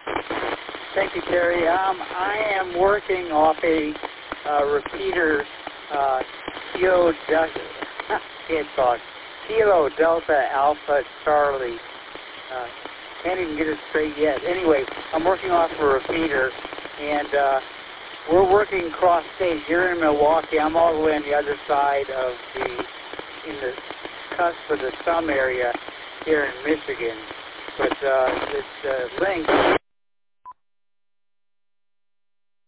Thank you, Terry. I am working off a repeater Kilo Delta Alpha Charlie. Can't even get it straight yet. Anyway, I'm working off a repeater, and we're working cross-state. You're in Milwaukee. I'm all the way on the other side of in the cusp of the Thumb area here in Michigan. But this link